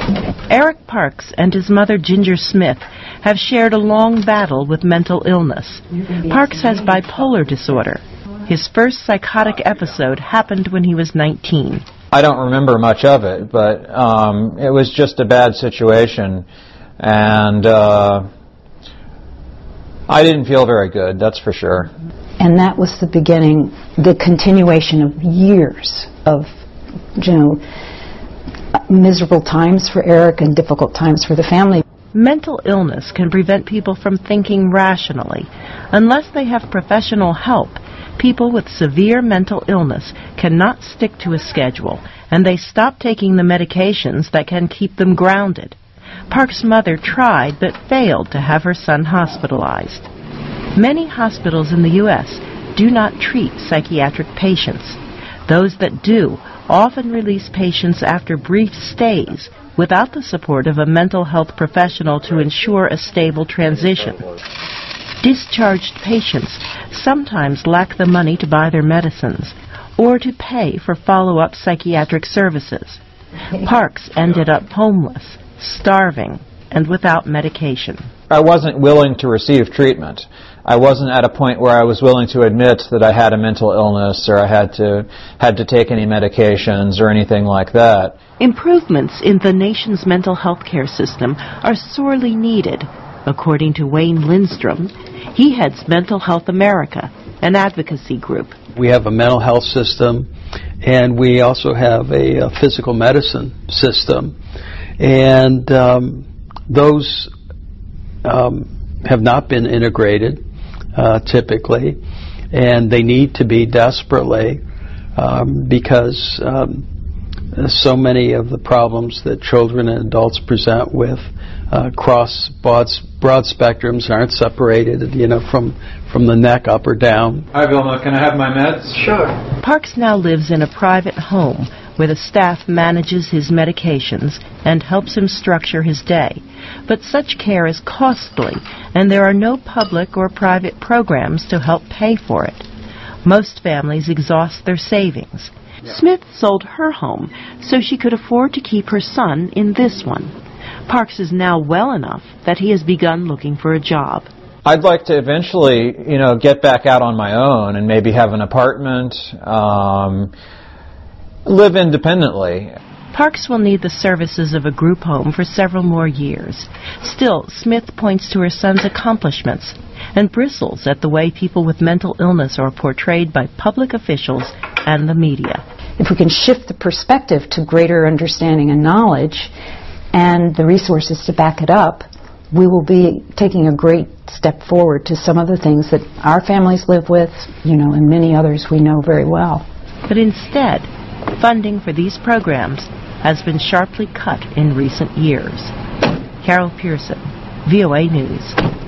Eric Parks and his mother Ginger Smith have shared a long battle with mental illness. Parks has bipolar disorder. His first psychotic episode happened when he was 19. I don't remember much of it, but it was just a bad situation, and I didn't feel very good, that's for sure. And that was the beginning, the continuation of years of, miserable times for Eric and difficult times for the family. Mental illness can prevent people from thinking rationally. Unless they have professional help, people with severe mental illness cannot stick to a schedule, and they stop taking the medications that can keep them grounded. Park's mother tried but failed to have her son hospitalized. Many hospitals in the U.S. do not treat psychiatric patients. Those that do often release patients after brief stays without the support of a mental health professional to ensure a stable transition. Discharged patients sometimes lack the money to buy their medicines or to pay for follow-up psychiatric services. Parks ended up homeless, starving, and without medication. I wasn't willing to receive treatment. I wasn't at a point where I was willing to admit that I had a mental illness or I had to take any medications or anything like that. Improvements in the nation's mental health care system are sorely needed. According to Wayne Lindstrom, he heads Mental Health America, an advocacy group. We have a mental health system, and we also have a physical medicine system, and those have not been integrated typically, and they need to be desperately because so many of the problems that children and adults present with cross broad spectrums aren't separated, from the neck up or down. Hi, Vilma. Can I have my meds? Sure. Parks now lives in a private home where the staff manages his medications and helps him structure his day. But such care is costly, and there are no public or private programs to help pay for it. Most families exhaust their savings. Smith sold her home so she could afford to keep her son in this one. Parks is now well enough that he has begun looking for a job. I'd like to eventually, get back out on my own and maybe have an apartment, live independently. Parks will need the services of a group home for several more years. Still, Smith points to her son's accomplishments and bristles at the way people with mental illness are portrayed by public officials and the media. If we can shift the perspective to greater understanding and knowledge and the resources to back it up, we will be taking a great step forward to some of the things that our families live with, and many others we know very well. But instead, funding for these programs has been sharply cut in recent years. Carol Pearson, VOA News.